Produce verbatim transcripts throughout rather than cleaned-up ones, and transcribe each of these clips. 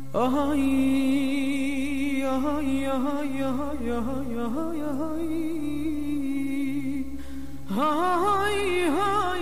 Ay ay ay ay ay ay ay ay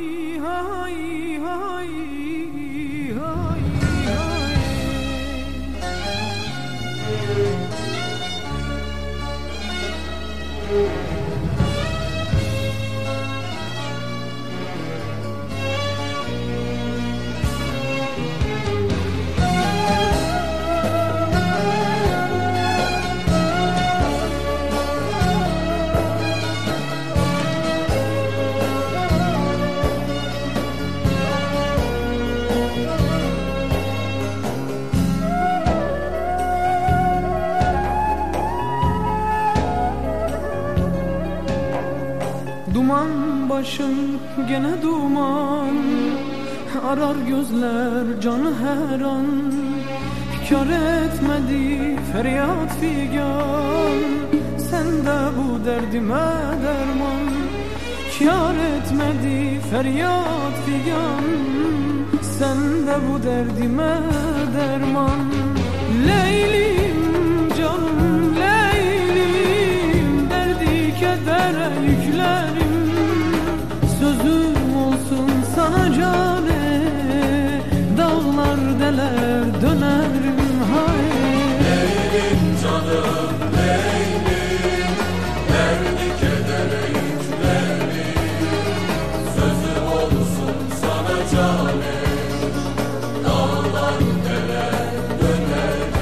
Duman başım gene duman, arar gözler canı her an. Kâr etmedi feryat figan, sen de bu derdime derman. Kâr etmedi feryat figan, sen de bu derdime derman. Leylim canım Leylim, derdi kedere yüklerim. Sözüm olsun sana cane, dağlar deler dönerim hay. Leylim canım Leylim, derdi kedere yüklerim. Sözüm olsun sana cane, dağlar deler dönerim.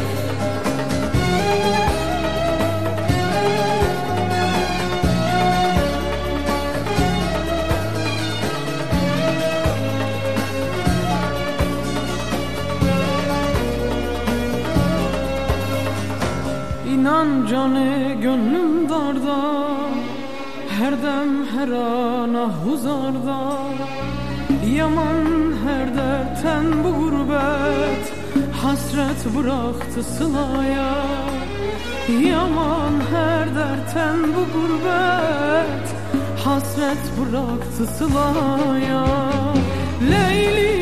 İnan canı gönlüm darda, her dem her ana huzarda. Yaman her dertten bu gurbet, hasret bıraktı sılaya. Yaman her dertten bu gurbet, hasret bıraktı sılaya. Leyli